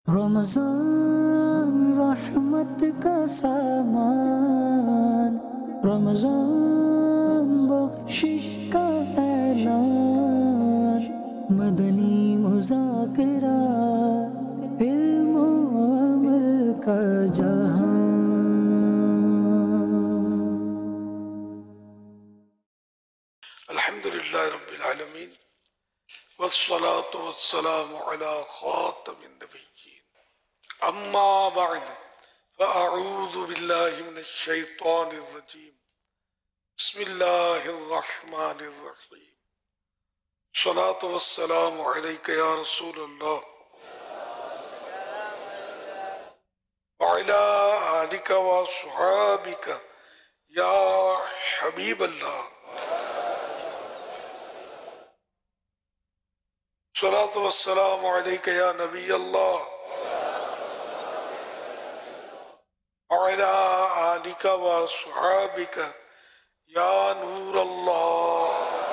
رمضان رحمت کا سامان، رمضان بخشش کا اعلان، مدنی مذاکرہ علم و عمل کا جہان۔ الحمدللہ رب العالمین والصلاة والسلام على خاتم النبیین، اما بعد فاعوذ باللہ من الشیطان الرجیم، بسم اللہ الرحمن الرحیم، الصلاة والسلام علیک یا رسول اللہ وعلی آلک وصحابک یا حبیب اللہ، الصلاة والسلام علیک یا نبی اللہ وعلی آلک وصحابک یا نور اللہ۔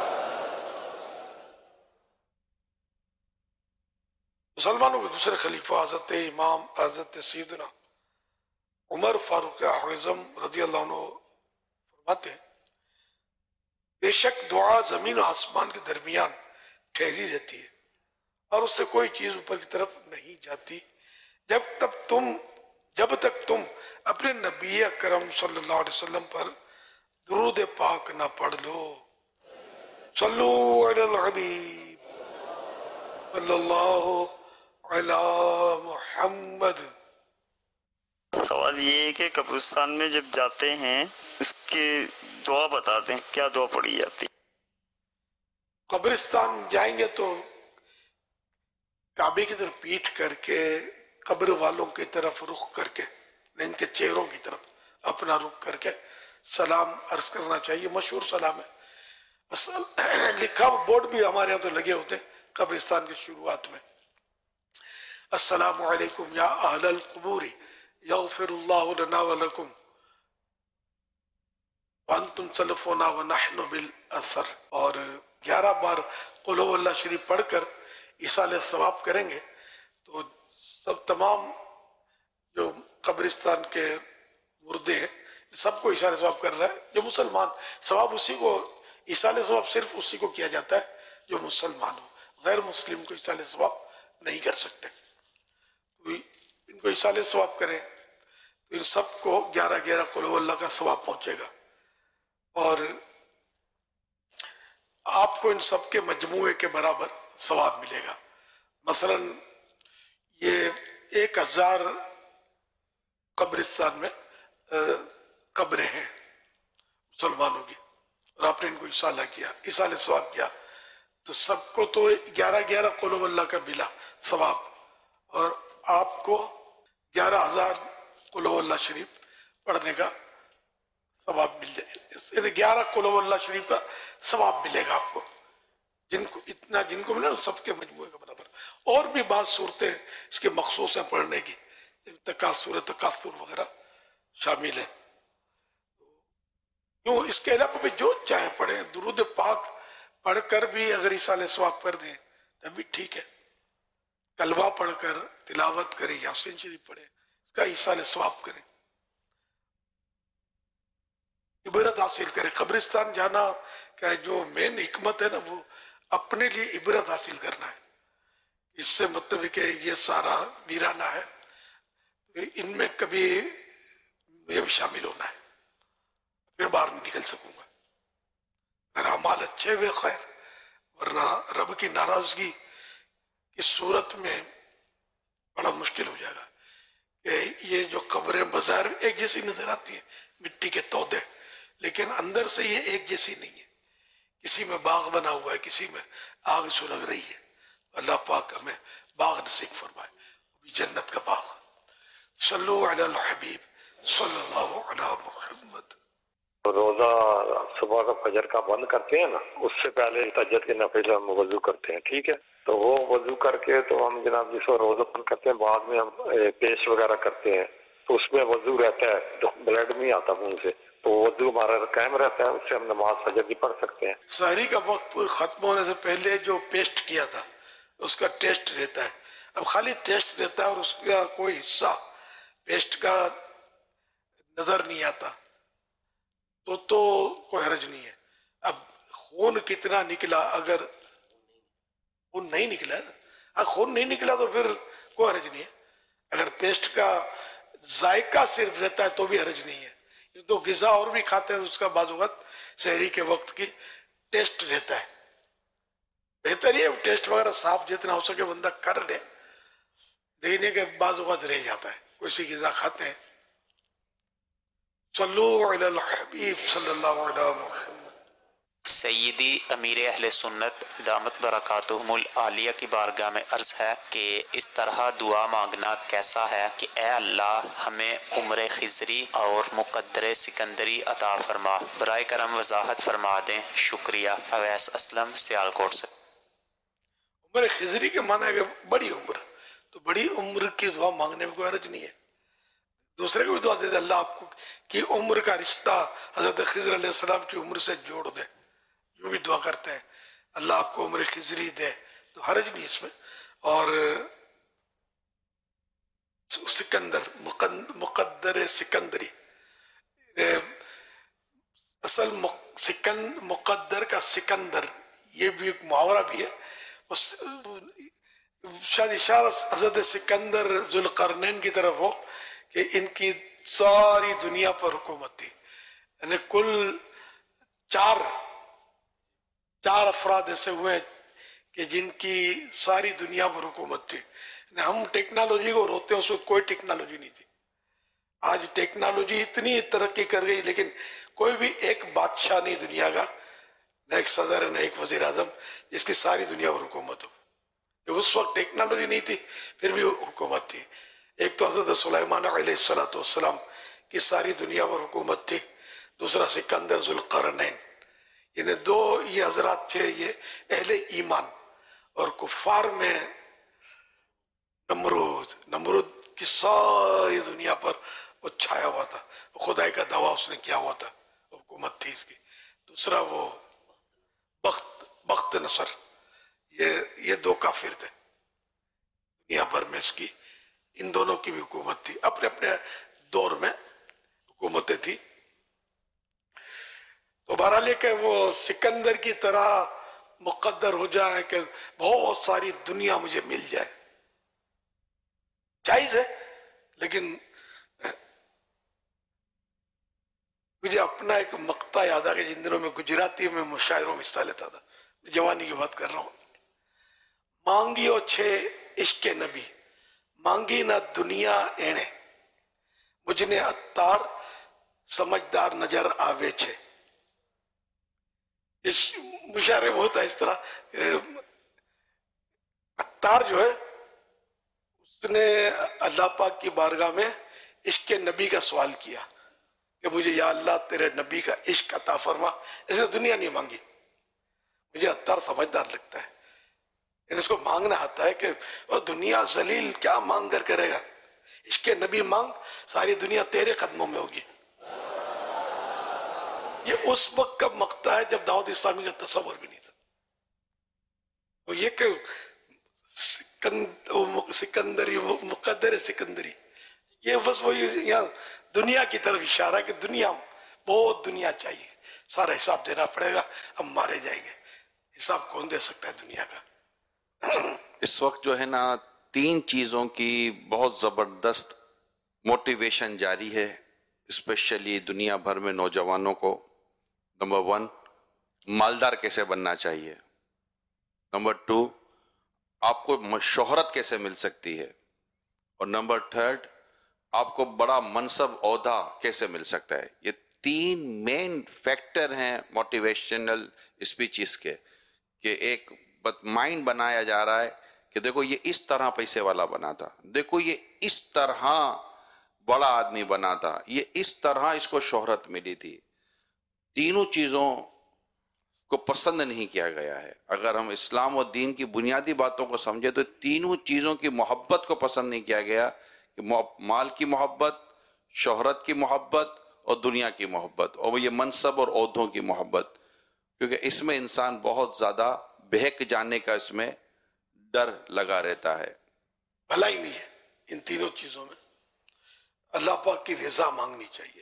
مسلمانوں کے دوسرے خلیفہ حضرت امام حضرت سیدنا عمر فاروق اعظم رضی اللہ عنہ فرماتے ہیں، بے شک دعا زمین و آسمان کے درمیان ٹھہری رہتی ہے اور اس سے کوئی چیز اوپر کی طرف نہیں جاتی جب تک تم اپنے نبی اکرم صلی اللہ علیہ وسلم پر درود پاک نہ پڑھ لو۔ صلو علی الحبیب صلی اللہ علی محمد۔ سوال یہ ہے کہ قبرستان میں جب جاتے ہیں اس کی دعا بتا دیں، کیا دعا پڑھی جاتی؟ قبرستان جائیں گے تو کعبے کی طرف پیٹھ کر کے قبر والوں کی طرف رخ کر کے، ان کے چہروں کی طرف اپنا رخ کر کے سلام عرض کرنا چاہیے۔ مشہور سلام ہے، لکھا بورڈ بھی ہمارے یہاں تو لگے ہوتے ہیں قبرستان کی شروعات میں، السلام علیکم یا اہل القبور یغفر اللہ لنا ولکم وانتم سلفونا ونحن بالاثر، اور 11 بار قل هو اللہ شریف پڑھ کر ایصال ثواب کریں گے تو سب تمام جو قبرستان کے مردے ہیں سب کو ایصال ثواب کر رہا ہے۔ جو مسلمان ثواب اسی کو، ایصال ثواب صرف اسی کو کیا جاتا ہے جو مسلمان ہو، غیر مسلم کو ایصال ثواب نہیں کر سکتے۔ تو ان کو ایصال ثواب کریں تو ان سب کو 11 قل هو اللہ کا ثواب پہنچے گا، اور آپ کو ان سب کے مجموعے کے برابر ثواب ملے گا۔ مثلا یہ 1000 قبرستان میں قبریں ہیں مسلمانوں کی، اور آپ نے ان کو ایصال ثواب کیا تو سب کو تو 11 قل هو اللہ کا ملا ثواب، اور آپ کو 11,000 قل هو اللہ شریف پڑھنے کا ثواب مل جائے، 11 قل هو اللہ شریف کا ثواب ملے گا آپ کو۔ جن کو ملا سب کے مجموعے کا برابر۔ اور بھی بعض صورتیں اس کے مخصوص ہیں پڑھنے کی، تکاثر وغیرہ شامل ہے۔ کیوں اس کے علاوہ بھی جو چاہے پڑھیں، درود پاک پڑھ کر بھی اگر ایصال ثواب کر دیں تب بھی ٹھیک ہے، کلمہ پڑھ کر تلاوت کریں، یاسین شریف پڑھیں، اس کا ایصال ثواب کریں، عبرت حاصل کریں۔ قبرستان جانا کا جو مین حکمت ہے نا، وہ اپنے لیے عبرت حاصل کرنا ہے۔ اس سے مطلب ہے کہ یہ سارا ویرانہ ہے، ان میں کبھی یہ بھی شامل ہونا ہے، پھر باہر نہیں نکل سکوں گا۔ اگر اعمال اچھے ہوئے خیر، ورنہ رب کی ناراضگی کی صورت میں بڑا مشکل ہو جائے گا کہ یہ جو قبریں بظاہر ایک جیسی نظر آتی ہیں، مٹی کے تودے، لیکن اندر سے یہ ایک جیسی نہیں ہے، کسی میں باغ بنا ہوا ہے، کسی میں آگ سلگ رہی ہے۔ اللہ پاک ہمیں باغ نصیب فرمائے، جنت کا باغ۔ صلو علی الحبیب صلی اللہ علی محمد۔ روزہ صبح کا فجر کا بند کرتے ہیں نا، اس سے پہلے تہجد کے نفل ہم وضو کرتے ہیں، ٹھیک ہے؟ تو وہ وضو کر کے تو ہم جناب جس کو روزہ بند کرتے ہیں، بعد میں ہم پیسٹ وغیرہ کرتے ہیں تو اس میں وضو رہتا ہے، تو بلڈ نہیں آتا منہ سے، تو وضو ہمارا قائم رہتا ہے، اس سے ہم نماز فجر بھی پڑھ سکتے ہیں۔ سحری کا وقت ختم ہونے سے پہلے جو پیسٹ کیا تھا اس کا ٹیسٹ رہتا ہے، اب خالی ٹیسٹ دیتا ہے اور اس کا کوئی حصہ پیسٹ کا نظر نہیں آتا تو کوئی حرج نہیں ہے. اب خون کتنا نکلا، اگر خون نہیں نکلا اگر خون نہیں نکلا تو پھر کوئی حرج نہیں ہے. اگر پیسٹ کا ذائقہ صرف رہتا ہے تو بھی حرج نہیں ہے. یہ تو غذا اور بھی کھاتے ہیں، اس کا بعض اوقات سحری کے وقت کی ٹیسٹ رہتا ہے. بہتر یہ ٹیسٹ وغیرہ صاف جتنا ہو سکے بندہ کر لے، دیکھنے کے بعض اوقات رہ جاتا ہے. کوئی سی غذا کھاتے ہیں. صلو علی الحبیب صلی اللہ علیہ وسلم. سیدی امیر اہل سنت دامت برکاتہم العالیہ کی بارگاہ میں عرض ہے کہ اس طرح دعا مانگنا کیسا ہے کہ اے اللہ ہمیں عمر خضری اور مقدر سکندری عطا فرما. برائے کرم وضاحت فرما دیں، شکریہ. اویس اسلم سیالکوٹ سے. عمر خضری کے معنی ہے کہ بڑی عمر، تو بڑی عمر کی دعا مانگنے میں کوئی حرج نہیں ہے. دوسرے کو بھی دعا دے دے اللہ آپ کو کی عمر کا رشتہ حضرت خضر علیہ السلام کی عمر سے جوڑ دے. جو بھی دعا کرتے ہیں اللہ آپ کو عمر خضری دے تو حرج نہیں اس میں. اور سکندر مقدر سکندری، اصل مقدر کا سکندر یہ بھی ایک محاورہ بھی ہے. شاید اشارہ حضرت سکندر ذوالقرنین کی طرف ہو کہ ان کی ساری دنیا پر حکومت تھی. یعنی کل چار افراد ایسے ہوئے کہ جن کی ساری دنیا پر حکومت تھی. ہم ٹیکنالوجی کو روتے ہیں، اس وقت کوئی ٹیکنالوجی نہیں تھی. آج ٹیکنالوجی اتنی ترقی کر گئی لیکن کوئی بھی ایک بادشاہ نہیں دنیا کا، نہ ایک صدر نہ ایک وزیر اعظم جس کی ساری دنیا پر حکومت ہو. اس وقت ٹیکنالوجی نہیں تھی پھر بھی حکومت تھی. ایک تو حضرت سلیمان علیہ السلام کی ساری دنیا پر حکومت تھی، دوسرا سکندر ذوالقرنین. یعنی دو یہ حضرات تھے، یہ اہل ایمان. اور کفار میں نمرود کی ساری دنیا پر وہ چھایا ہوا تھا، خدائی کا دعویٰ اس نے کیا ہوا تھا، حکومت تھی اس کی. دوسرا وہ بخت نصر، یہ دو کافر تھے دنیا بھر میں اس کی. ان دونوں کی بھی حکومت تھی، اپنے اپنے دور میں حکومتیں تھی. تو بہرحال یہ کہ وہ سکندر کی طرح مقدر ہو جائے کہ بہت ساری دنیا مجھے مل جائے، جائز ہے. لیکن مجھے اپنا ایک مقطع یاد آ گیا جن دنوں میں گجراتی میں مشاعروں میں حصہ لیتا تھا، جوانی کی بات کر رہا ہوں. مانگیو چھے عشق نبی، مانگی نہ دنیا اینے، مجھنے اتار سمجھدار نظر آوے چھے. اس مشاعرے میں ہوتا ہے اس طرح. اتار جو ہے اس نے اللہ پاک کی بارگاہ میں عشق نبی کا سوال کیا کہ مجھے یا اللہ تیرے نبی کا عشق عطا فرما. اس نے دنیا نہیں مانگی. مجھے اتار سمجھدار لگتا ہے، اس کو مانگنا آتا ہے کہ وہ دنیا ذلیل کیا مانگ کر کرے گا. عشق نبی مانگ، ساری دنیا تیرے قدموں میں ہوگی. یہ اس وقت کا مقطع ہے جب دعوت اسلامی کا تصور بھی نہیں تھا. تو یہ کہ سکندری مقدر سکندری، یہ بس وہی یہاں دنیا کی طرف اشارہ کہ دنیا بہت دنیا چاہیے، سارا حساب دینا پڑے گا، ہم مارے جائیں گے. حساب کون دے سکتا ہے دنیا کا؟ اس وقت جو ہے نا 3 چیزوں کی بہت زبردست موٹیویشن جاری ہے، اسپیشلی دنیا بھر میں نوجوانوں کو. نمبر 1، مالدار کیسے بننا چاہیے. نمبر 2، آپ کو شہرت کیسے مل سکتی ہے. اور نمبر 3، آپ کو بڑا منصب عہدہ کیسے مل سکتا ہے. یہ 3 مین فیکٹر ہیں موٹیویشنل اسپیچز کے، کہ ایک مائنڈ بنایا جا رہا ہے کہ دیکھو یہ اس طرح پیسے والا بنا تھا، دیکھو یہ اس طرح بڑا آدمی بنا تھا، یہ اس طرح اس کو شہرت ملی تھی. تینوں چیزوں کو پسند نہیں کیا گیا ہے. اگر ہم اسلام و دین کی بنیادی باتوں کو سمجھے تو تینوں چیزوں کی محبت کو پسند نہیں کیا گیا، کہ مال کی محبت، شہرت کی محبت اور دنیا کی محبت، اور یہ منصب اور عہدوں کی محبت. کیونکہ اس میں انسان بہت زیادہ بہک جانے کا اس میں ڈر لگا رہتا ہے. بھلائی نہیں ہے ان تینوں چیزوں میں. اللہ پاک کی رضا مانگنی چاہیے.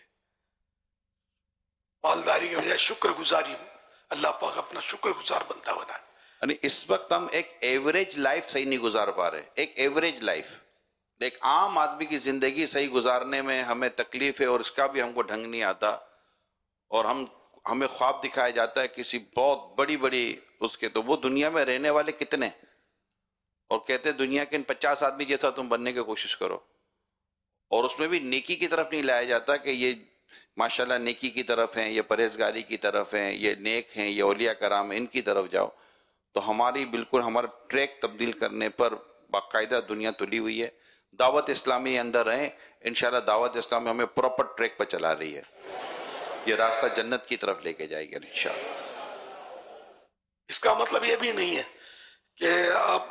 مالداری کے بجائے شکر گزاری، اللہ پاک اپنا شکر گزار بندہ بنائے. یعنی اس وقت ہم ایک ایوریج لائف صحیح نہیں گزار پا رہے. ایک ایوریج لائف، ایک عام آدمی کی زندگی صحیح گزارنے میں ہمیں تکلیف ہے، اور اس کا بھی ہم کو ڈھنگ نہیں آتا. اور ہمیں خواب دکھایا جاتا ہے کسی بہت بڑی اس کے، تو وہ دنیا میں رہنے والے کتنے، اور کہتے ہیں دنیا کے ان 50 آدمی جیسا تم بننے کی کوشش کرو. اور اس میں بھی نیکی کی طرف نہیں لایا جاتا کہ یہ ماشاءاللہ نیکی کی طرف ہیں، یہ پرہیزگاری کی طرف ہیں، یہ نیک ہیں، یہ اولیاء کرام ہیں، ان کی طرف جاؤ. تو ہماری بالکل ہمارا ٹریک تبدیل کرنے پر باقاعدہ دنیا تلی ہوئی ہے. دعوت اسلامی اندر رہیں، انشاءاللہ دعوت اسلامی ہمیں پراپر ٹریک پر چلا رہی ہے. یہ راستہ جنت کی طرف لے کے جائے گی انشاءاللہ. اس کا مطلب یہ بھی نہیں ہے کہ آپ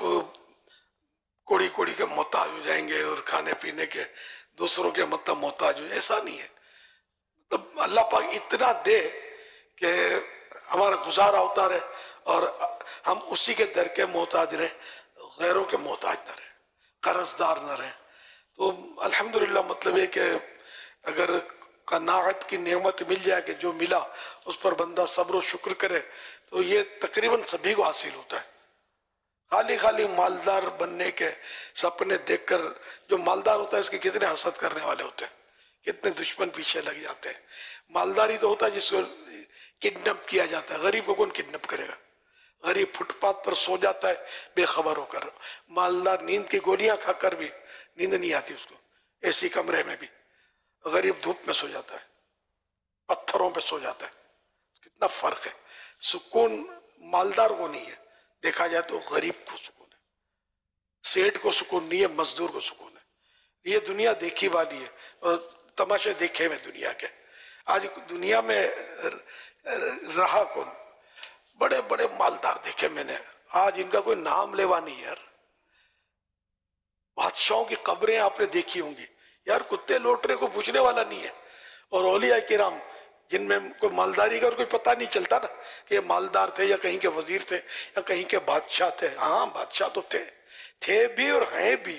کوڑی کوڑی کے محتاج ہو جائیں گے اور کھانے پینے کے دوسروں کے مطلب محتاج ہو جائیں، ایسا نہیں ہے. مطلب اللہ پاک اتنا دے کہ ہمارا گزارا ہوتا رہے اور ہم اسی کے در کے محتاج رہیں، غیروں کے محتاج نہ رہیں، قرض دار نہ رہیں. تو الحمدللہ مطلب ہے کہ اگر قناعت کی نعمت مل جائے کہ جو ملا اس پر بندہ صبر و شکر کرے تو یہ تقریباً سبھی کو حاصل ہوتا ہے. خالی مالدار بننے کے سپنے دیکھ کر جو مالدار ہوتا ہے اس کے کتنے حسد کرنے والے ہوتے ہیں، کتنے دشمن پیچھے لگ جاتے ہیں. مالداری تو ہوتا ہے جس کو کڈنیپ کیا جاتا ہے. غریب کو کون کڈنیپ کرے گا؟ غریب فٹ پاتھ پر سو جاتا ہے بے خبر ہو کر. مالدار نیند کی گولیاں کھا کر بھی نیند نہیں آتی اس کو، ایسی کمرے میں بھی. غریب دھوپ میں سو جاتا ہے، پتھروں پہ سو جاتا ہے. کتنا فرق ہے. سکون مالدار کو نہیں ہے، دیکھا جائے تو غریب کو سکون ہے. سیٹ کو سکون نہیں ہے، مزدور کو سکون ہے. یہ دنیا دیکھی والی ہے اور تماشے دیکھے میں دنیا کے. آج دنیا میں رہا کون؟ بڑے بڑے مالدار دیکھے میں نے، آج ان کا کوئی نام لیوا نہیں یار. بادشاہوں کی قبریں آپ نے دیکھی ہوں گی یار، کتے لوٹرے کو پوچھنے والا نہیں ہے. اور اولیاء کرام جن میں کوئی مالداری کا اور کوئی پتہ نہیں چلتا نا کہ یہ مالدار تھے یا کہیں کے وزیر تھے یا کہیں کے بادشاہ تھے. ہاں بادشاہ تو تھے بھی اور ہیں بھی.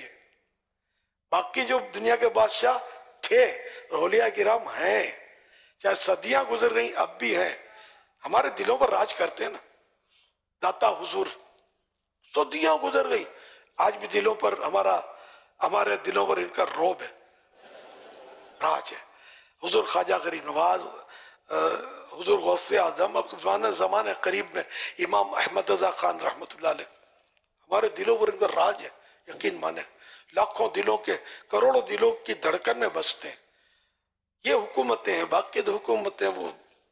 باقی جو دنیا کے بادشاہ تھے اولیاء کرام ہیں، چاہے صدیاں گزر گئیں اب بھی ہیں، ہمارے دلوں پر راج کرتے ہیں نا. داتا حضور صدیاں گزر گئی، آج بھی دلوں پر ہمارے دلوں پر ان کا روب ہے، راج ہے. حضور خواجہ غریب نواز، حضور غوث اعظم، اب زمانے قریب میں امام احمد رضا خان رحمۃ اللہ علیہ، ہمارے دلوں پر ان کا راج ہے. یقین مانے لاکھوں دلوں کے، کروڑوں دلوں کی دھڑکن میں بستے ہیں. یہ حکومتیں ہیں، باقی تو حکومتیں وہ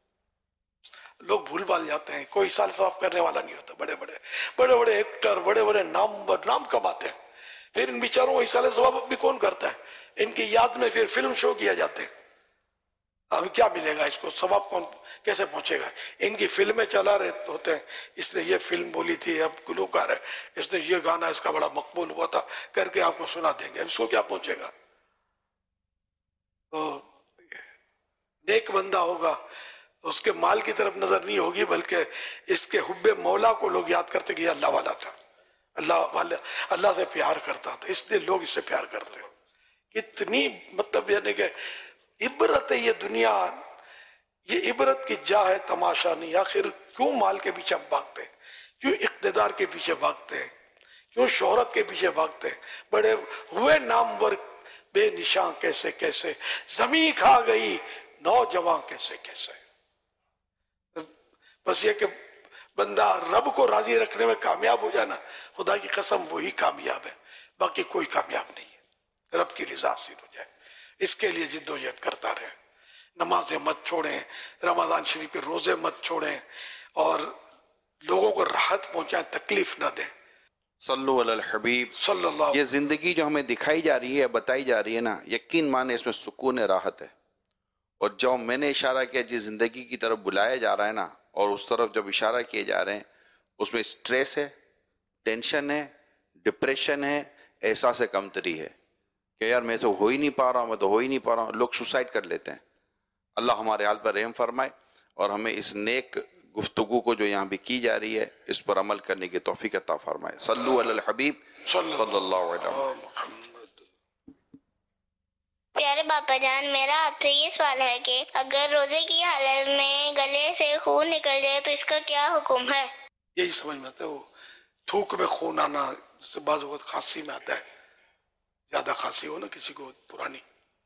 لوگ بھول بھال جاتے ہیں، کوئی سال صاف کرنے والا نہیں ہوتا. بڑے بڑے ایکٹر، بڑے بڑے نام کماتے ہیں، پھر ان بیچاروں کو ایسال ثواب بھی کون کرتا ہے؟ ان کی یاد میں پھر فلم شو کیا جاتے ہیں. اب کیا ملے گا اس کو؟ ثواب کون کیسے پہنچے گا؟ ان کی فلمیں چلا رہے ہوتے ہیں، اس نے یہ فلم بولی تھی، اب گلوکار ہے، اس نے یہ گانا اس کا بڑا مقبول ہوا تھا کر کے آپ کو سنا دیں گے. اس کو کیا پہنچے گا؟ تو نیک بندہ ہوگا، اس کے مال کی طرف نظر نہیں ہوگی، بلکہ اس کے حب مولا کو لوگ یاد کرتے کہ یہ اللہ والا تھا، اللہ سے پیار کرتا تھا، اس لیے لوگ اس سے پیار کرتے ہیں. اتنی مطلب یعنی کہ عبرت ہے یہ دنیا، یہ عبرت کی جا ہے، تماشا نہیں. آخر کیوں مال کے پیچھے بھاگتے ہیں؟ کیوں اقتدار کے پیچھے بھاگتے ہیں؟ کیوں شہرت کے پیچھے بھاگتے ہیں؟ بڑے ہوئے نامور بے نشان کیسے زمین کھا گئی نوجوان کیسے. بس یہ کہ بندہ رب کو راضی رکھنے میں کامیاب ہو جائے نا، خدا کی قسم وہی کامیاب ہے، باقی کوئی کامیاب نہیں ہے. رب کی رضا حاصل ہو جائے، اس کے لیے جد و جہد کرتا رہے. نمازیں مت چھوڑیں، رمضان شریف کے روزے مت چھوڑیں، اور لوگوں کو راحت پہنچائیں، تکلیف نہ دیں. صلو علی الحبیب صلی اللہ. یہ زندگی جو ہمیں دکھائی جا رہی ہے، بتائی جا رہی ہے نا، یقین مانے اس میں سکون راحت ہے. اور جو میں نے اشارہ کیا جس زندگی کی طرف بلایا جا رہا ہے نا، اور اس طرف جب اشارہ کیے جا رہے ہیں، اس میں سٹریس ہے، ٹینشن ہے، ڈپریشن ہے، احساس کمتری ہے کہ یار میں تو ہو ہی نہیں پا رہا ہوں. لوگ سوسائڈ کر لیتے ہیں. اللہ ہمارے حال پر رحم فرمائے اور ہمیں اس نیک گفتگو کو جو یہاں بھی کی جا رہی ہے اس پر عمل کرنے کی توفیق عطا فرمائے. صلو علی الحبیب صلی صلی اللہ علیہ وسلم. محمد. پیارے باپا جان، میرا آپ سے یہ سوال ہے کہ اگر روزے کی حالت میں گلے سے خون نکل جائے تو اس کا کیا حکم ہے؟ یہی سمجھ میں آتا ہے، وہ تھوک میں خون آنا، جس سے بعض اوقات کھانسی میں آتا ہے، زیادہ کھانسی ہو نا کسی کو، پرانی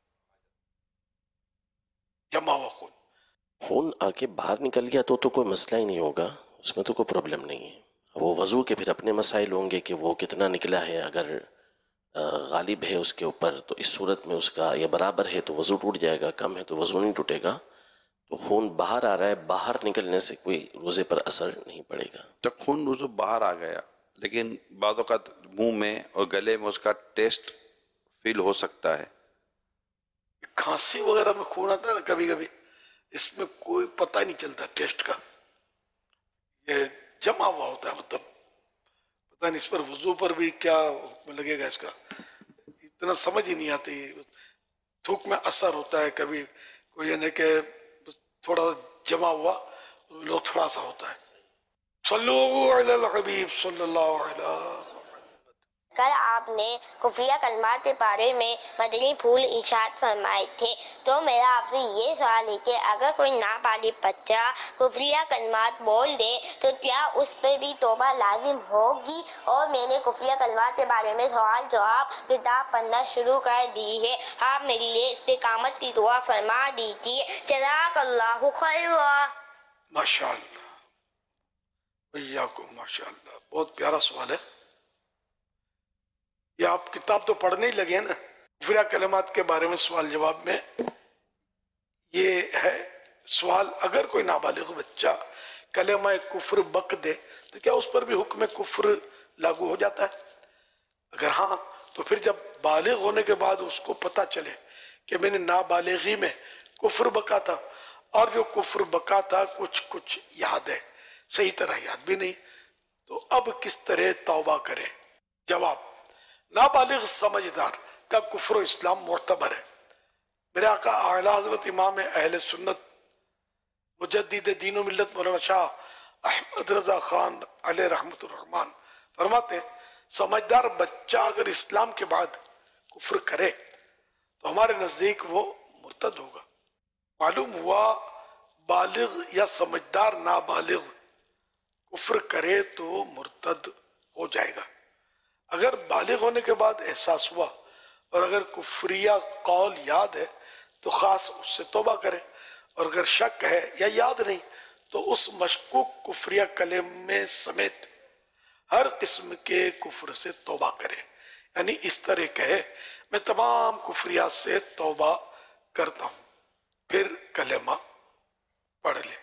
جمع ہوا خون. خون آ کے باہر نکل گیا تو کوئی مسئلہ ہی نہیں ہوگا، اس میں تو کوئی پرابلم نہیں ہے. وہ وضو کے پھر اپنے مسائل ہوں گے کہ وہ کتنا نکلا ہے. اگر غالب ہے اس کے اوپر تو اس صورت میں اس کا یا برابر ہے تو وضو ٹوٹ جائے گا، کم ہے تو وضو نہیں ٹوٹے گا. تو خون باہر آ رہا ہے، باہر نکلنے سے کوئی روزے پر اثر نہیں پڑے گا. جب خون روزو باہر آ گیا لیکن بعض اوقات منہ میں اور گلے میں اس کا ٹیسٹ فیل ہو سکتا ہے. کھانسی وغیرہ میں خون آتا ہے نا کبھی کبھی، اس میں کوئی پتہ نہیں چلتا ٹیسٹ کا، یہ جمع ہوا ہوتا ہے، مطلب پتہ نہیں اس پر وضو پر بھی کیا حکم لگے گا اس کا، اتنا سمجھ ہی نہیں آتی. تھوک میں اثر ہوتا ہے کبھی کوئی، یعنی کہ تھوڑا جمع ہوا لو تھوڑا سا ہوتا ہے. صلو علی الحبیب صلی اللہ علیہ. کل آپ نے خفیہ کلمات کے بارے میں مدنی پھول ارشاد فرمائے تھے، تو میرا آپ سے یہ سوال ہے کہ اگر کوئی نابالغ بچہ خفیہ کلمات بول دے تو کیا اس پہ بھی توبہ لازم ہوگی؟ اور میں نے خفیہ کلمات کے بارے میں سوال جواب کتاب پڑھنا شروع کر دی ہے، آپ میرے لیے استقامت کی دعا فرما دیجیے، جزاک اللہ خیرا. ماشاء اللہ، ماشاء اللہ، بہت پیارا سوال ہے. یہ آپ کتاب تو پڑھنے ہی لگے نا. خفیہ کلمات کے بارے میں سوال جواب میں یہ ہے سوال، اگر کوئی نابالغ بچہ کلمہ کفر بک دے تو کیا اس پر بھی حکم کفر لاگو ہو جاتا ہے؟ اگر ہاں تو پھر جب بالغ ہونے کے بعد اس کو پتہ چلے کہ میں نے نابالغی میں کفر بکا تھا، اور جو کفر بکا تھا کچھ یاد ہے، صحیح طرح یاد بھی نہیں، تو اب کس طرح توبہ کرے؟ جواب، نابالغ سمجھدار کا کفر و اسلام معتبر ہے. میرے آقا اعلیٰ حضرت امام اہل سنت مجدد دین و ملت مولانا شاہ احمد رضا خان علیہ رحمت الرحمان فرماتے ہیں، سمجھدار بچہ اگر اسلام کے بعد کفر کرے تو ہمارے نزدیک وہ مرتد ہوگا. معلوم ہوا بالغ یا سمجھدار نابالغ کفر کرے تو مرتد ہو جائے گا. اگر بالغ ہونے کے بعد احساس ہوا اور اگر کفریہ قول یاد ہے تو خاص اس سے توبہ کرے، اور اگر شک ہے یا یاد نہیں تو اس مشکوک کفریہ کلمے سمیت ہر قسم کے کفر سے توبہ کرے. یعنی اس طرح کہے، میں تمام کفریات سے توبہ کرتا ہوں، پھر کلمہ پڑھ لے.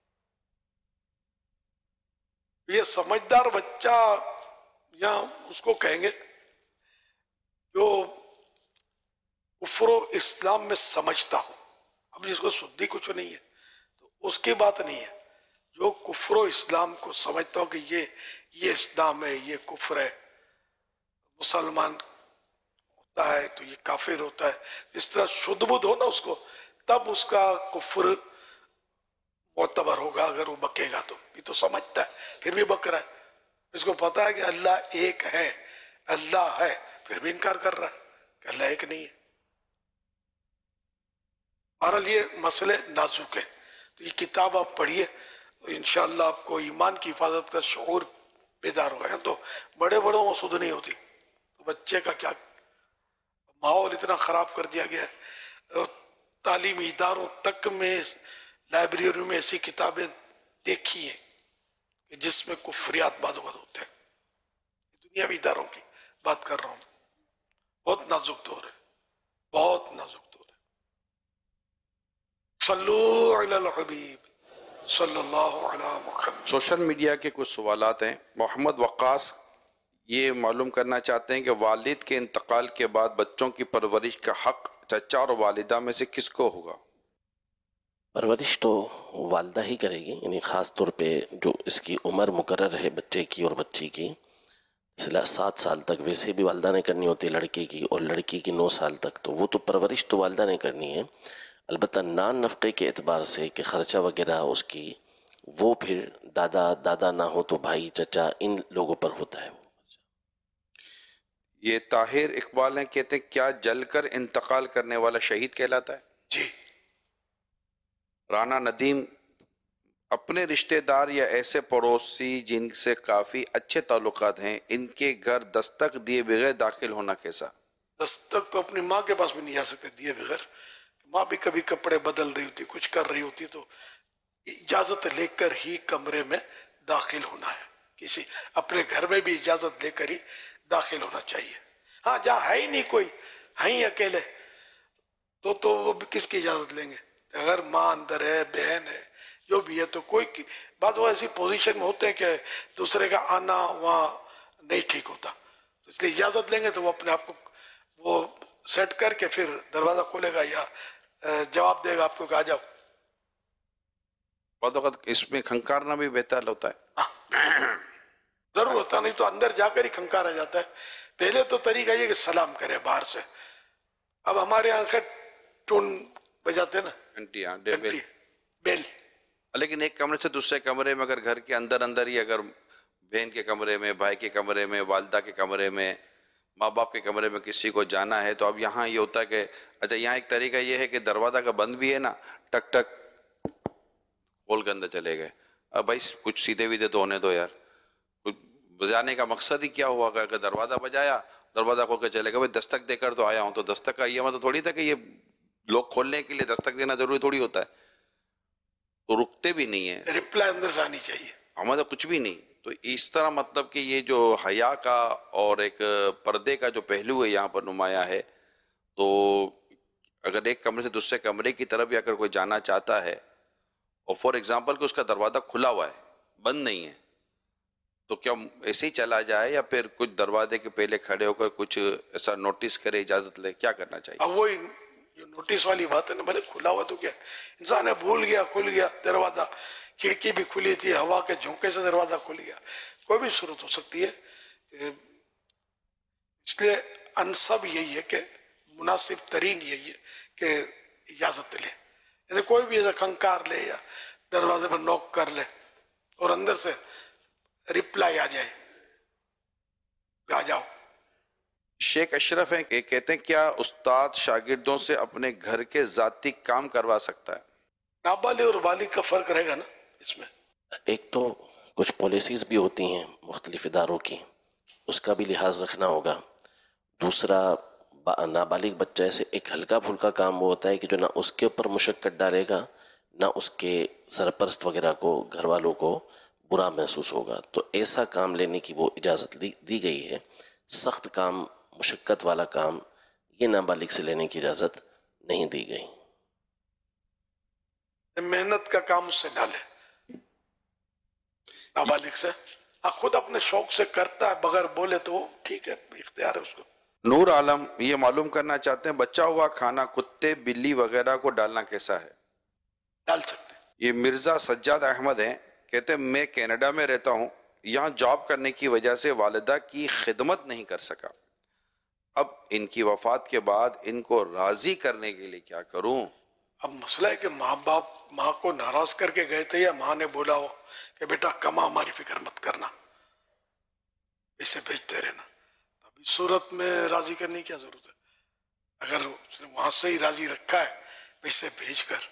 یہ سمجھدار بچہ یا اس کو کہیں گے جو کفر و اسلام میں سمجھتا ہو. اب جس کو سدھی کچھ نہیں ہے تو اس کی بات نہیں ہے، جو کفر و اسلام کو سمجھتا ہو کہ یہ اسلام ہے، یہ کفر ہے، مسلمان ہوتا ہے تو یہ کافر ہوتا ہے، اس طرح شدھ بدھ ہو نا اس کو، تب اس کا کفر معتبر ہوگا. اگر وہ بکے گا تو یہ تو سمجھتا ہے پھر بھی بک رہا ہے، اس کو پتا ہے کہ اللہ ایک ہے، اللہ ہے، پھر بھی انکار کر رہا ہے کہ اللہ ایک نہیں ہے. بہرحال یہ مسئلے نازک ہے، تو یہ کتاب آپ پڑھیے تو انشاءاللہ آپ کو ایمان کی حفاظت کا شعور بیدار ہوگا. تو بڑے بڑوں کو سدھ نہیں ہوتی، تو بچے کا کیا؟ ماحول اتنا خراب کر دیا گیا ہے، تعلیمی اداروں تک میں لائبریریوں میں ایسی کتابیں دیکھی ہیں کہ جس میں کفریات بعض اوقات ہوتے ہیں. دنیاوی اداروں کی بات کر رہا ہوں. بہت نازک دور ہے، بہت نازک دور ہے. صلو علی الحبیب صلی اللہ علی محمد. سوشل میڈیا کے کچھ سوالات ہیں. محمد وقاص یہ معلوم کرنا چاہتے ہیں کہ والد کے انتقال کے بعد بچوں کی پرورش کا حق چچا اور والدہ میں سے کس کو ہوگا؟ پرورش تو والدہ ہی کرے گی، یعنی خاص طور پہ جو اس کی عمر مقرر ہے بچے کی اور بچی کی، 7 سال تک ویسے بھی والدہ نے کرنی ہوتی ہے لڑکے کی، اور لڑکی کی 9 سال تک، تو وہ تو پرورش تو والدہ نے کرنی ہے. البتہ نان نفقے کے اعتبار سے کہ خرچہ وغیرہ اس کی، وہ پھر دادا نہ ہو تو بھائی چچا ان لوگوں پر ہوتا ہے. یہ طاہر اقبال ہیں، کہتے ہیں کیا جل کر انتقال کرنے والا شہید کہلاتا ہے؟ جی. رانا ندیم، اپنے رشتہ دار یا ایسے پڑوسی جن سے کافی اچھے تعلقات ہیں، ان کے گھر دستک دیے بغیر داخل ہونا کیسا؟ دستک تو اپنی ماں کے پاس بھی نہیں آ سکتے دیے بغیر. ماں بھی کبھی کپڑے بدل رہی ہوتی، کچھ کر رہی ہوتی، تو اجازت لے کر ہی کمرے میں داخل ہونا ہے. کسی اپنے گھر میں بھی اجازت لے کر ہی داخل ہونا چاہیے. ہاں جہاں ہے ہی نہیں کوئی، ہیں ہی اکیلے، تو وہ بھی کس کی اجازت لیں گے؟ اگر ماں اندر ہے، بہن ہے، جو بھی ہے، تو کوئی بعد وہ ایسی پوزیشن میں ہوتے ہیں کہ دوسرے کا آنا وہاں نہیں ٹھیک ہوتا، اس لیے اجازت لیں گے تو وہ اپنے آپ کو وہ سیٹ کر کے پھر دروازہ کھولے گا یا جواب دے گا آپ کو کہ آ جاؤ. بعض اوقات اس میں کھنکارنا بھی بہتر ہوتا ہے. ضرور ہوتا، نہیں تو اندر جا کر ہی کھنکارا جاتا ہے. پہلے تو طریقہ یہ کہ سلام کرے باہر سے. اب ہمارے یہاں خیر ٹون بجاتے ہیں نا، گھنٹی، ہاں، گھنٹی، بیل. لیکن ایک کمرے سے دوسرے کمرے میں اگر گھر کے اندر اندر ہی، اگر بہن کے کمرے میں، بھائی کے کمرے میں، والدہ کے کمرے میں، ماں باپ کے کمرے میں کسی کو جانا ہے، تو اب یہاں یہ ہوتا ہے کہ اچھا یہاں ایک طریقہ یہ ہے کہ دروازہ کا بند بھی ہے نا، ٹک ٹک کھول کے اندر چلے گئے. اب بھائی کچھ سیدھے ویدھے تو ہونے دو یار. کچھ بجانے کا مقصد ہی کیا ہوا کہ دروازہ بجایا، دروازہ کھول کے چلے گئے. بھائی دستک دے کر تو آیا ہوں، تو دستک کا یہ مطلب تھوڑی تھا کہ یہ لوگ کھولنے کے لیے دستک دینا ضروری تھوڑی ہوتا ہے. تو رکتے بھی نہیں ہیں، رپلائی اندر سے آنی چاہیے. ہمارا کچھ بھی نہیں. تو اس طرح مطلب کہ یہ جو حیا کا اور ایک پردے کا جو پہلو ہے یہاں پر نمایاں ہے. تو اگر ایک کمرے سے دوسرے کمرے کی طرف بھی اگر کوئی جانا چاہتا ہے اور فار ایگزامپل کہ اس کا دروازہ کھلا ہوا ہے، بند نہیں ہے، تو کیا ایسے ہی چلا جائے یا پھر کچھ دروازے کے پہلے کھڑے ہو کر کچھ ایسا نوٹس کرے، اجازت لے، کیا کرنا چاہیے؟ اب وہی جو نوٹس والی بات ہے نا، بھلے کھلا ہوا تو کیا، انسان ہے بھول گیا، کھل گیا دروازہ، کھڑکی بھی کھلی تھی، ہوا کے جھونکے سے دروازہ کھل گیا، کوئی بھی صورت ہو سکتی ہے. اس لیے انسب یہی ہے کہ مناسب ترین یہی ہے کہ اجازت لے. یعنی کوئی بھی ایسا کنکار لے یا دروازے پر نوک کر لے اور اندر سے رپلائی آ جائے، آ جاؤ. شیخ اشرف ہیں کہ کہتے ہیں کیا استاد شاگردوں سے اپنے گھر کے ذاتی کام کروا سکتا ہے؟ نابالغ اور بالغ کا فرق رہے گا نا اس میں. ایک تو کچھ پالیسیز بھی ہوتی ہیں مختلف اداروں کی، اس کا بھی لحاظ رکھنا ہوگا. دوسرا، نابالغ بچہ سے ایک ہلکا پھلکا کام وہ ہوتا ہے کہ جو نہ اس کے اوپر مشقت ڈالے گا، نہ اس کے سرپرست وغیرہ کو، گھر والوں کو برا محسوس ہوگا. تو ایسا کام لینے کی وہ اجازت دی گئی ہے. سخت کام، مشقت والا کام، یہ نابالغ سے لینے کی اجازت نہیں دی گئی. محنت کا کام اس سے ڈالے نابالغ سے. خود اپنے شوق سے کرتا ہے بغیر بولے تو ٹھیک ہے، اختیار ہے اس کو. نور عالم یہ معلوم کرنا چاہتے ہیں بچا ہوا کھانا کتے، بلی وغیرہ کو ڈالنا کیسا ہے؟ ڈال سکتے. یہ مرزا سجاد احمد ہیں، کہتے ہیں میں کینیڈا میں رہتا ہوں، یہاں جاب کرنے کی وجہ سے والدہ کی خدمت نہیں کر سکا. اب ان کی وفات کے بعد ان کو راضی کرنے کے لیے کیا کروں؟ اب مسئلہ ہے کہ ماں باپ ماں کو ناراض کر کے گئے تھے یا ماں نے بولا ہو کہ بیٹا کما، ہماری فکر مت کرنا، اسے بھیجتے رہنا. اب اس صورت میں راضی کرنے کی کیا ضرورت ہے؟ اگر اس نے وہاں سے ہی راضی رکھا ہے اسے بھیج کر،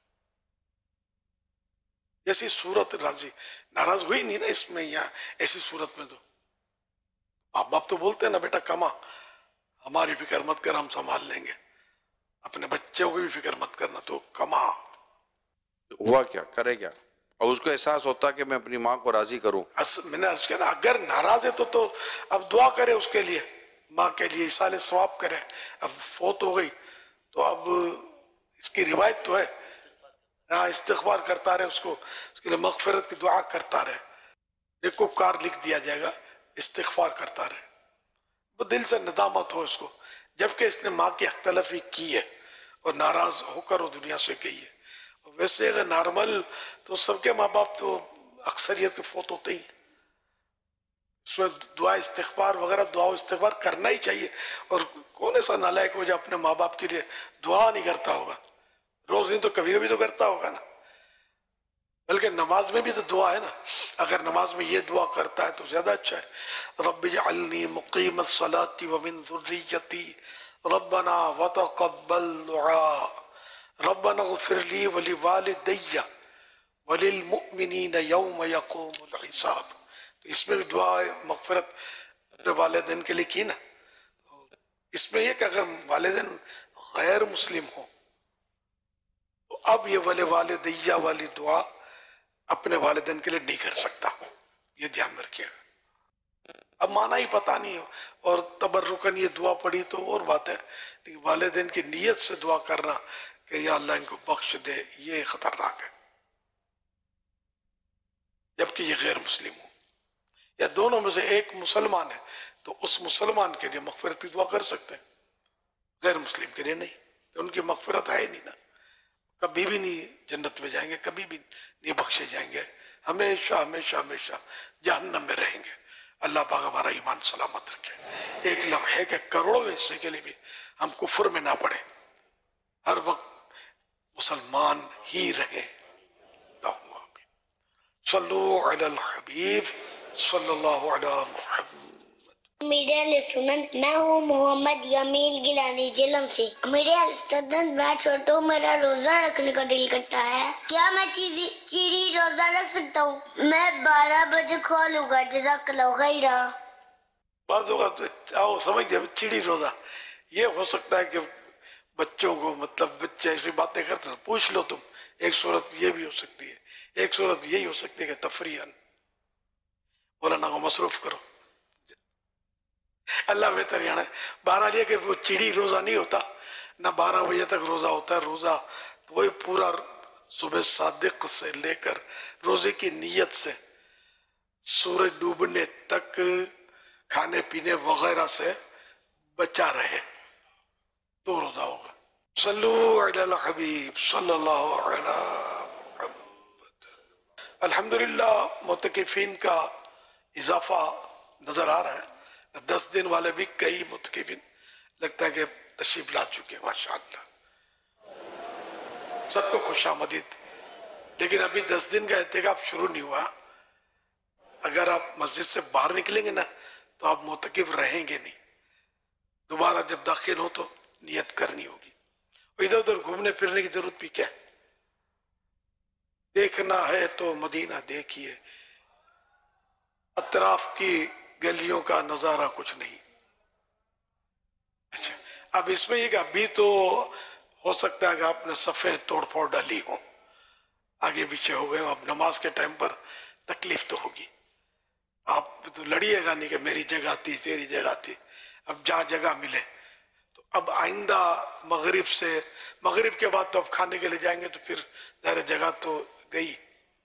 ایسی صورت راضی ناراض ہوئی نہیں نا اس میں. یا ایسی صورت میں تو ماں باپ تو بولتے ہیں نا بیٹا کما، ہماری فکر مت کر، ہم سنبھال لیں گے، اپنے بچوں کی بھی فکر مت کرنا، تو کما. ہوا کیا، کرے کیا؟ اور اس کو احساس ہوتا کہ میں اپنی ماں کو راضی کروں. میں نے عرض کیا نا، اگر ناراض ہے تو اب دعا کرے اس کے لیے، ماں کے لیے ایصال ثواب کرے. اب فوت ہو گئی تو اب اس کی روایت تو ہے استغفار کرتا رہے، اس کے لیے مغفرت کی دعا کرتا رہے، نیکوکار لکھ دیا جائے گا، استغفار کرتا رہے، وہ دل سے ندامت ہو اس کو، جبکہ اس نے ماں کی حق تلفی کی ہے اور ناراض ہو کر وہ دنیا سے گئی ہے. ویسے اگر نارمل تو سب کے ماں باپ تو اکثریت کے فوت ہوتے ہی، اس میں دعا استغفار وغیرہ، دعا استغفار کرنا ہی چاہیے. اور کون ایسا نالائق ہو جو اپنے ماں باپ کے لیے دعا نہیں کرتا ہوگا؟ روز نہیں تو کبھی کبھی تو کرتا ہوگا نا. بلکہ نماز میں بھی تو دعا ہے نا. اگر نماز میں یہ دعا کرتا ہے تو زیادہ اچھا ہے. رب اجعلنی مقیم الصلاۃ ومن ذریتی ربنا وتقبل دعاء ربنا اغفر لی ولوالدی وللمؤمنین یوم یقوم الحساب. تو اس میں بھی دعا مغفرت اپنے والدین کے لیے کی نا. اس میں یہ کہ اگر والدین غیر مسلم ہوں تو اب یہ والدیہ والی دعا اپنے والدین کے لیے نہیں کر سکتا. یہ دھیان میں رکھیے. اب معنی ہی پتہ نہیں ہو اور تبرکن یہ دعا پڑھی تو اور بات ہے، لیکن والدین کی نیت سے دعا کرنا کہ یا اللہ ان کو بخش دے، یہ خطرناک ہے. جبکہ یہ غیر مسلم ہو یا دونوں میں سے ایک مسلمان ہے تو اس مسلمان کے لیے مغفرت کی دعا کر سکتے ہیں، غیر مسلم کے لیے نہیں. ان کی مغفرت ہے نہیں نا، کبھی بھی نہیں جنت میں جائیں گے، کبھی بھی نہیں بخشے جائیں گے، ہمیشہ ہمیشہ ہمیشہ جہنم میں رہیں گے. اللہ پاک ہمارا ایمان سلامت رکھے. ایک لمحے کے کروڑوں حصے کے لیے بھی ہم کفر میں نہ پڑے، ہر وقت مسلمان ہی رہے. صلو علی الحبیب صلی اللہ علی محمد. میرے علیہ سنت میں ہوں محمد جمیل گیلانی جلم سے. میرے علیہ سنت میں چھوٹوں میرا روزہ رکھنے کا دل کرتا ہے، کیا میں چیڑی روزہ رکھ سکتا ہوں؟ میں 12 بجے کھولوں گا. جزاک اللہ خیرا. بعض اوقات آؤ سمجھ جائے چیڑی روزہ یہ ہو سکتا ہے کہ بچوں کو مطلب بچے ایسی باتیں کرتے ہیں، پوچھ لو تم. ایک صورت یہ بھی ہو سکتی ہے، ایک صورت یہی ہو سکتی ہے کہ تفریحاً مولانا کو مصروف کرو. اللہ بہتر جانا ہے. بہرحال یہ کہ وہ چڑی روزہ نہیں ہوتا، نہ 12 بجے تک روزہ ہوتا ہے. روزہ وہی پورا صبح صادق سے لے کر روزے کی نیت سے سورج ڈوبنے تک کھانے پینے وغیرہ سے بچا رہے تو روزہ ہوگا. صلو علی الحبیب صلی اللہ علی محمد. الحمدللہ معتکفین کا اضافہ نظر آ رہا ہے. 10 دن والے بھی کئی متقبین لگتا ہے کہ تشریف لا چکے. ماشاءاللہ سب کو خوش آمدید. لیکن ابھی 10 دن کا اعتکاف شروع نہیں ہوا. اگر آپ مسجد سے باہر نکلیں گے نا تو آپ معتکف رہیں گے نہیں. دوبارہ جب داخل ہو تو نیت کرنی ہوگی. ادھر ادھر گھومنے پھرنے کی ضرورت بھی کیا ہے؟ دیکھنا ہے تو مدینہ دیکھیے، اطراف کی گلیوں کا نظارہ کچھ نہیں. اچھا اب اس میں یہ کہ ابھی تو ہو سکتا ہے کہ آپ نے صفیں توڑ پھوڑ ڈالی ہو، آگے پیچھے ہو گئے ہو. اب نماز کے ٹائم پر تکلیف تو ہوگی. آپ تو لڑیے گا نہیں کہ میری جگہ تھی تیری جگہ تھی. اب جہاں جگہ ملے تو اب آئندہ مغرب کے بعد تو اب کھانے کے لیے جائیں گے تو پھر ظاہر جگہ تو گئی.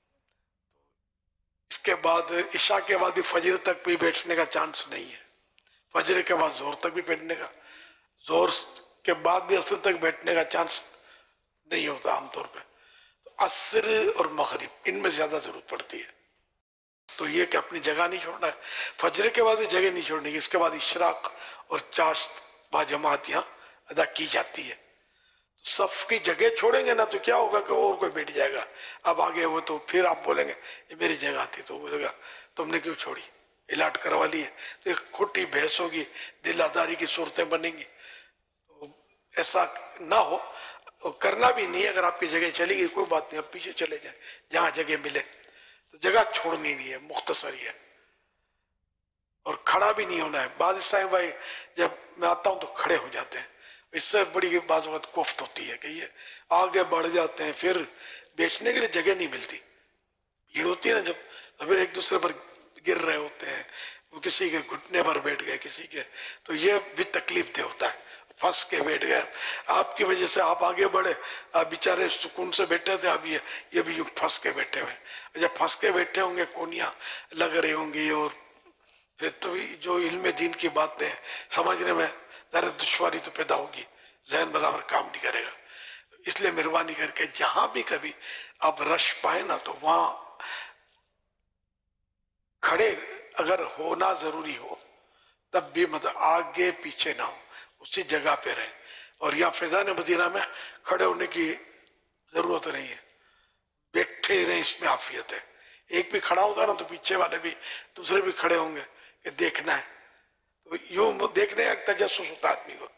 اس کے بعد عشاء کے بعد بھی فجر تک بھی بیٹھنے کا چانس نہیں ہے. فجر کے بعد زہر تک بھی بیٹھنے کا، زہر کے بعد بھی عصر تک بیٹھنے کا چانس نہیں ہوتا عام طور پہ. تو عصر اور مغرب ان میں زیادہ ضرورت پڑتی ہے. تو یہ کہ اپنی جگہ نہیں چھوڑنا ہے. فجر کے بعد بھی جگہ نہیں چھوڑنی. اس کے بعد اشراق اور چاشت با جماعت یہاں ادا کی جاتی ہے. صف کی جگہ چھوڑیں گے نا تو کیا ہوگا کہ اور کوئی بیٹھ جائے گا. اب آگے وہ تو پھر آپ بولیں گے یہ میری جگہ تھی، تو بولے گا تم نے کیوں چھوڑی، الاٹ کروا لی ہے. تو ایک کھٹی بحث ہوگی، دل آزاری کی صورتیں بنیں گی. تو ایسا نہ ہو، کرنا بھی نہیں. اگر آپ کی جگہ چلی گئی کوئی بات نہیں، آپ پیچھے چلے جائیں جہاں جگہ ملے. تو جگہ چھوڑنی نہیں ہے، مختصر ہی ہے. اور کھڑا بھی نہیں ہونا ہے. بعض عیسائی بھائی جب میں آتا ہوں تو کھڑے ہو جاتے ہیں. اس سے بڑی بعض وقت کوفت ہوتی ہے کہ یہ آگے بڑھ جاتے ہیں، پھر بیچنے کے لیے جگہ نہیں ملتی. بھیڑ ہوتی ہے نا جب، پھر ایک دوسرے پر گر رہے ہوتے ہیں، وہ کسی کے گھٹنے پر بیٹھ گئے کسی کے، تو یہ بھی تکلیف دہ ہوتا ہے. پھنس کے بیٹھ گئے آپ کی وجہ سے، آپ آگے بڑھے، آپ بیچارے سکون سے بیٹھے تھے، اب یہ بھی یوں پھنس کے بیٹھے ہوئے. جب پھنس کے بیٹھے ہوں گے کونیاں لگ رہی ہوں گی، اور پھر تو جو علم دین کی باتیں سمجھنے میں ذرا دشواری تو پیدا ہوگی، ذہن برابر کام نہیں کرے گا. اس لیے مہربانی کر کے جہاں بھی کبھی آپ رش پائیں نا تو وہاں کھڑے اگر ہونا ضروری ہو تب بھی مطلب آگے پیچھے نہ ہو، اسی جگہ پہ رہیں. اور یہاں فیضان مدینہ میں کھڑے ہونے کی ضرورت نہیں ہے. بیٹھے رہے اس میں عافیت ہے. ایک بھی کھڑا ہوگا نا تو پیچھے والے بھی دوسرے بھی کھڑے ہوں گے کہ دیکھنا ہے. تو یوں دیکھنے کا تجسس ہوتا آدمی کو.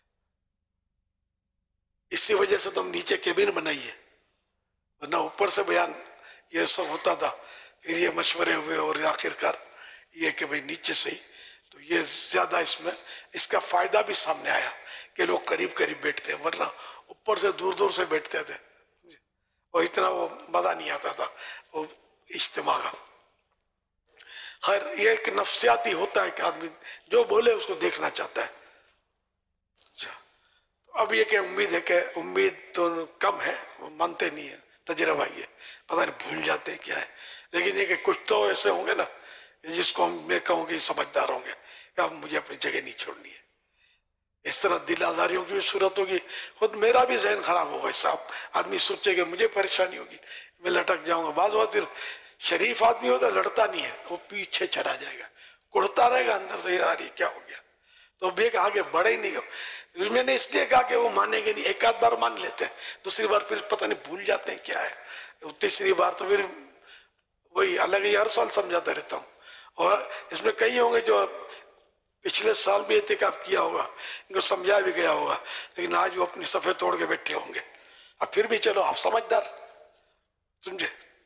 اسی وجہ سے تو ہم نیچے کیبن بنائی ہے، ورنہ اوپر سے بیان یہ سب ہوتا تھا. پھر یہ مشورے ہوئے اور آخر کار یہ کہ بھئی نیچے سے ہی. تو یہ زیادہ اس کا فائدہ بھی سامنے آیا کہ لوگ قریب قریب بیٹھتے ہیں، ورنہ اوپر سے دور دور سے بیٹھتے تھے اور اتنا وہ مزہ نہیں آتا تھا وہ اجتماع کا. خیر یہ ایک نفسیاتی ہوتا ہے کہ آدمی جو بولے اس کو دیکھنا چاہتا ہے. اچھا اب یہ کہ امید تو کم ہے، وہ مانتے نہیں ہیں، تجربہ یہ پتہ نہیں بھول جاتے کیا ہے. لیکن یہ کہ کچھ تو ایسے ہوں گے نا جس کو میں کہوں کہ سمجھدار ہوں گے کہ اب مجھے اپنی جگہ نہیں چھوڑنی ہے. اس طرح دل آزاریوں کی بھی صورت ہوگی. خود میرا بھی ذہن خراب ہوگا. صاحب آدمی سوچے کہ مجھے پریشانی ہوگی، میں لٹک جاؤں گا. بعض وقت پھر شریف آدمی ہوتا لڑتا نہیں ہے، وہ پیچھے چلا جائے گا، کڑتا رہے گا اندر سے، یار یہ کیا ہو گیا. تو اب یہ کہ آگے بڑھے ہی نہیں. میں نے اس لیے کہا کہ وہ مانیں گے نہیں. ایک آدھ بار مان لیتے ہیں، دوسری بار پھر پتہ نہیں بھول جاتے ہیں کیا ہے. تیسری بار تو پھر وہی الگ ہی ہر سال سمجھاتا رہتا ہوں. اور اس میں کئی ہوں گے جو پچھلے سال بھی اعتکاف کیا ہوگا، ان کو سمجھا بھی گیا ہوگا، لیکن آج وہ اپنی صفحے توڑ کے بیٹھے ہوں گے. اب پھر بھی چلو آپ سمجھدار سمجھے.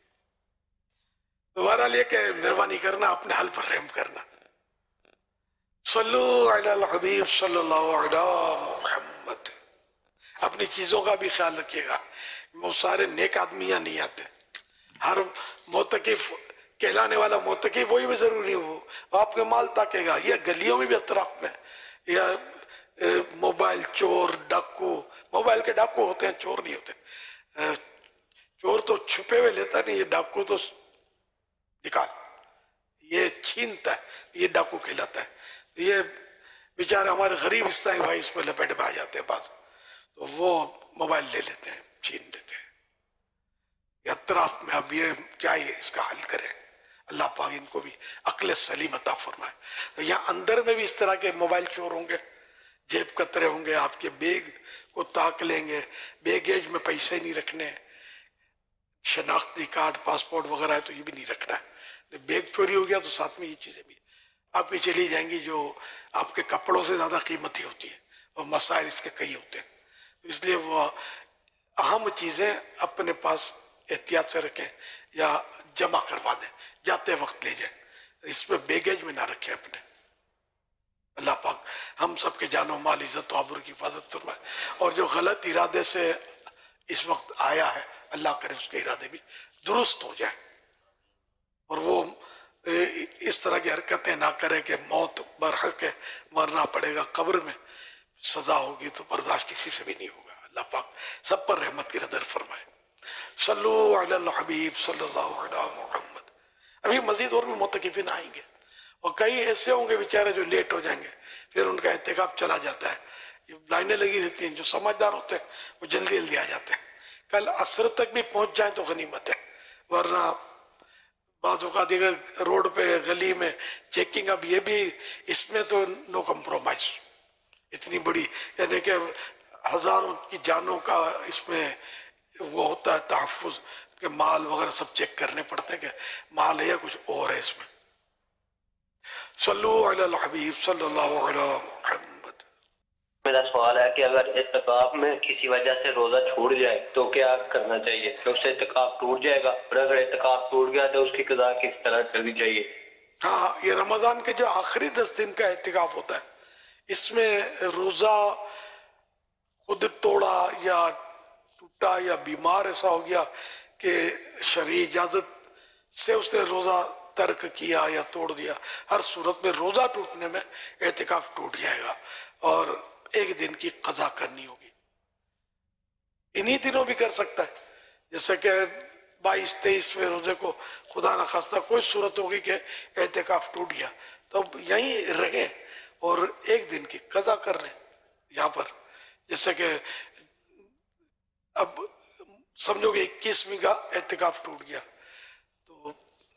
دوبارہ لے کے مہربانی کرنا، اپنے حل پر رحم کرنا. صلو علی الحبیب صلی اللہ علیہ محمد. اپنی چیزوں کا بھی خیال رکھیے گا. وہ سارے نیک آدمیاں نہیں آتے. ہر معتکف کہلانے والا معتکف وہی بھی ضروری ہو، آپ کے مال تاکے گا. یہ گلیوں میں بھی اطراف میں یا موبائل چور ڈاکو، موبائل کے ڈاکو ہوتے ہیں، چور نہیں ہوتے. چور تو چھپے ہوئے لیتا نہیں، یہ ڈاکو تو نکال، یہ چھینتا ہے، یہ ڈاکو کہلاتا ہے. یہ بیچارے ہمارے غریب اسلامی بھائی اس میں لپیٹ میں آ جاتے ہیں بعض، تو وہ موبائل لے لیتے ہیں، چھین دیتے ہیں. یہ اطراف میں اب یہ کیا ہے، اس کا حل کریں. اللہ پاک ان کو بھی عقل سلیم عطا فرمائے. یہاں اندر میں بھی اس طرح کے موبائل چور ہوں گے، جیب کترے ہوں گے، آپ کے بیگ کو تاک لیں گے، بیگیج میں پیسے نہیں رکھنے، شناختی کارڈ پاسپورٹ وغیرہ ہے تو یہ بھی نہیں رکھنا ہے. بیگ چوری ہو گیا تو ساتھ میں یہ چیزیں بھی آپ کی چلی جائیں گی جو آپ کے کپڑوں سے زیادہ قیمتی ہوتی ہے، اور مسائل اس کے کئی ہوتے ہیں. اس لیے وہ اہم چیزیں اپنے پاس احتیاط سے رکھیں یا جمع کروا دیں، جاتے وقت لے جائیں. اس میں بیگیج میں نہ رکھیں اپنے. اللہ پاک ہم سب کے جان و مال عزت و آبرو کی حفاظت فرمائے. اور جو غلط ارادے سے اس وقت آیا ہے، اللہ کرے اس کے ارادے بھی درست ہو جائے، اور وہ اس طرح کی حرکتیں نہ کرے کہ موت برحق ہے، مرنا پڑے گا قبر میں، سزا ہوگی تو برداشت کسی سے بھی نہیں ہوگا. اللہ پاک سب پر رحمت کی نظر فرمائے. صلو علی الحبیب صلی اللہ علیہ محمد. ابھی مزید اور بھی معتکفین آئیں گے، اور کئی ایسے ہوں گے بیچارے جو لیٹ ہو جائیں گے، پھر ان کا اعتکاف چلا جاتا ہے. یہ لائنیں لگی رہتی ہیں، جو سمجھدار ہوتے ہیں وہ جلدی جلدی آ جاتے ہیں. کل عصر تک بھی پہنچ جائیں تو غنیمت ہے، ورنہ بعض اوقات روڈ پہ گلی میں چیکنگ. اب یہ بھی اس میں تو نو کمپرومائز، اتنی بڑی یعنی کہ ہزاروں کی جانوں کا اس میں وہ ہوتا ہے تحفظ، کہ مال وغیرہ سب چیک کرنے پڑتے ہیں کہ مال ہے یا کچھ اور ہے اس میں. صلو علی الحبیب صلی اللہ علیہ محمد. میرا سوال ہے کہ اگر اعتکاف میں کسی وجہ سے روزہ چھوٹ جائے تو کیا کرنا چاہیے؟ تو اس سے اعتکاف ٹوٹ جائے گا، اور اگر اعتکاف ٹوٹ گیا تو اس کی قضا کس طرح کرنی چاہیے؟ ہاں، یہ رمضان کے جو آخری 10 دن کا اعتکاف ہوتا ہے، اس میں روزہ خود توڑا یا ٹوٹا یا بیمار ایسا ہو گیا کہ شرعی اجازت سے اس نے روزہ ترک کیا یا توڑ دیا، ہر صورت میں روزہ ٹوٹنے میں اعتکاف ٹوٹ جائے گا اور ایک دن کی قضا کرنی ہوگی. انہی دنوں بھی کر سکتا ہے، جیسے کہ 22-23 روزے کو خدا نخواستہ کوئی صورت ہوگی کہ اعتکاف ٹوٹ گیا تو اب یہیں رہیں اور ایک دن کی قضا کر لیں. یہاں پر جیسے کہ اب سمجھو کہ 21ویں کا اعتکاف ٹوٹ گیا تو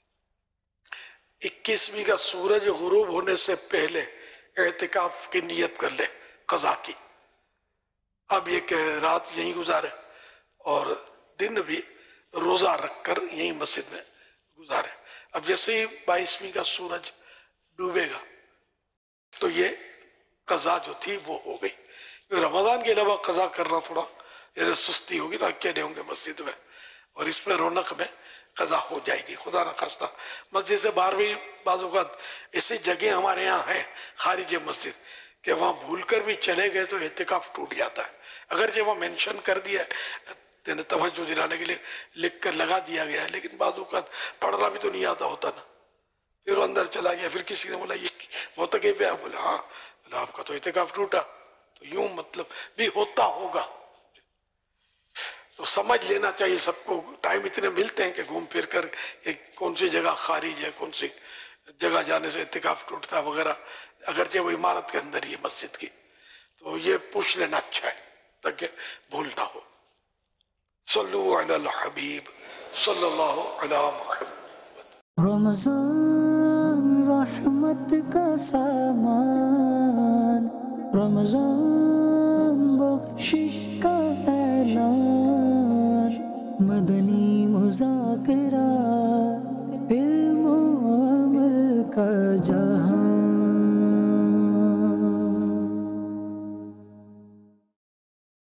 21ویں کا سورج غروب ہونے سے پہلے اعتکاف کی نیت کر لے قضا کی. اب یہ کہ رات یہیں گزارے اور دن بھی रोजा रखकर यही मस्जिद में गुजारे। अब जैसे ही 22वीं का सूरज डूबेगा तो ये कज़ा जो थी वो हो गई। रमजान के अलावा कज़ा करना थोड़ा ये सुस्ती होगी ना, अकेले होंगे मस्जिद में, और इसमें रौनक में कज़ा हो जाएगी। खुदा न खास्ता मस्जिद से बाहर भी बाज़ औक़ात ऐसी जगह हमारे यहाँ है खारिज मस्जिद कि वहाँ भूल कर भी चले गए तो एहतिकाफ टूट जाता है। अगर जब वहाँ मेंशन कर दिया है तवज्जो दिलाने के लिए लिख कर लगा दिया गया है, लेकिन बाज़ औक़ात पढ़ना भी तो नहीं आता होता ना, फिर वो अंदर चला गया, फिर किसी ने बोला ये बहुत अगे पे, बोला हाँ, बोला आपका तो एहतिकाफ टूटा। तो यूं मतलब भी होता होगा, तो समझ लेना चाहिए सबको। टाइम इतने मिलते हैं कि घूम फिर कर कौन सी जगह खारिज है, कौन सी जगह जाने से एहतिकाफ टूटता वगैरह, अगरचे वो इमारत के अंदर ही है मस्जिद की, तो ये पूछ लेना अच्छा है ताकि भूल ना हो। सल्लु अला हबीब सल्लल्लाहु अलैहि वसल्लम। रमजान रहमत का सामान, रमजान बख्शिश